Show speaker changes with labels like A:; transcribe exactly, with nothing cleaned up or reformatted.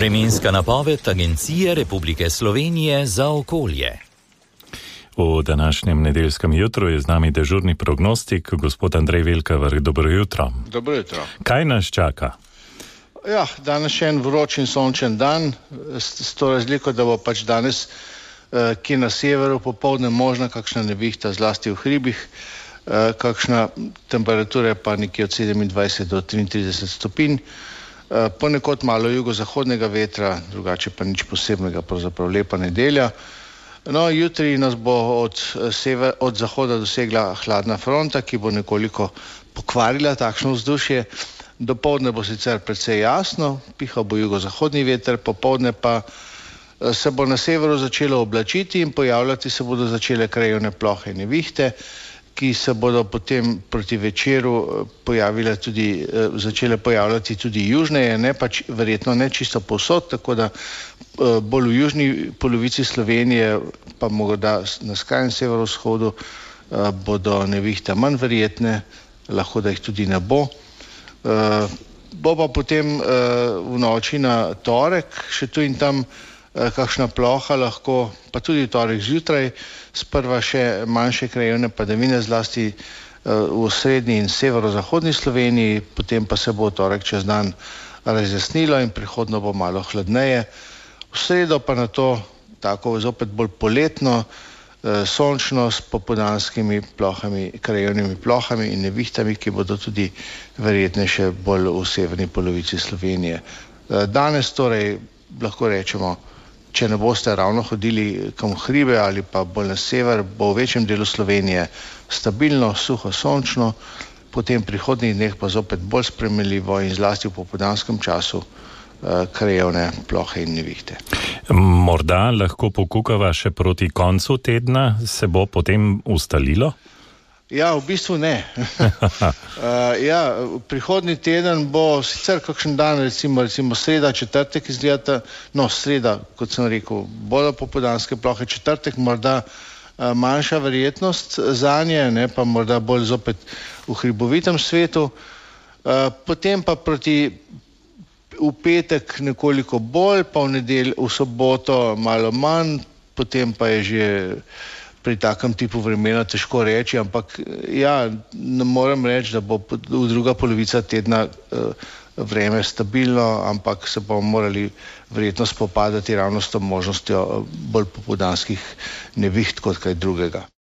A: Vremenska napoved Agencije Republike Slovenije za okolje.
B: V današnjem nedeljskem jutru je z nami dežurni prognostik, gospod Andrej Velkavar. Dobro jutro.
C: Dobro jutro.
B: Kaj nas čaka?
C: Ja, danes še en vroč in sončen dan, s, s to razliko, da bo pač danes, eh, ki na severu popoldne možna kakšna nevihta, zlasti v hribih, eh, kakšna temperatura pa nekje od sedemindvajset do triintrideset stopinj, eh, ponekod malo jugozahodnega vetra, drugače pa nič posebnega, pravzaprav lepa nedelja. No, jutri nas bo od, sever, od zahoda dosegla hladna fronta, ki bo nekoliko pokvarila takšno vzdušje. Dopoldne bo sicer precej jasno, pihal bo jugozahodni veter, popoldne pa se bo na severu začelo oblačiti in pojavljati se bodo začele krajevne plohe in nevihte, ki se bodo potem proti večeru pojavile tudi, začele pojavljati tudi južneje, ne pač verjetno ne čisto povsod, tako da bolj v južni polovici Slovenije, pa morda na skrajnem severovzhodu, bodo nevihte manj verjetne, lahko da jih tudi ne bo. Uh, bo pa potem uh, v noči na torek še tu in tam uh, kakšna ploha lahko, pa tudi torek zjutraj, sprva še manjše krajevne padavine, zlasti uh, v srednji in severozahodni Sloveniji, potem pa se bo torek čez dan razjasnilo in prihodno bo malo hladneje. V sredo pa na to tako zopet bolj poletno, sončno s popoldanskimi plohami, krajevnimi plohami in nevihtami, ki bodo tudi verjetne še bolj v severni polovici Slovenije. Danes torej lahko rečemo, če ne boste ravno hodili kam v hribe ali pa bolj na sever, bo v večjem delu Slovenije stabilno, suho, sončno, potem v prihodnjih dneh pa zopet bolj sprejemljivo in zlasti v popoldanskem času krajevne plohe in nevihte.
B: Morda lahko pokukava še proti koncu tedna, se bo potem ustalilo?
C: Ja, v bistvu ne. uh, ja, prihodnji teden bo sicer kakšen dan, recimo, recimo sreda, četrtek izgledata, no sreda, kot sem rekel, bodo popoldanske plohe, četrtek morda uh, manjša verjetnost zanje, ne, pa morda bolj zopet v hribovitem svetu. Uh, potem pa proti v petek nekoliko bolj, pa v nedelj, v soboto malo manj, potem pa je že pri takem tipu vremena težko reči, ampak ja, ne morem reči, da bo v druga polovica tedna uh, vreme stabilno, ampak se bomo morali verjetno spopadati ravno s to možnostjo bolj popoldanskih neviht kot kaj drugega.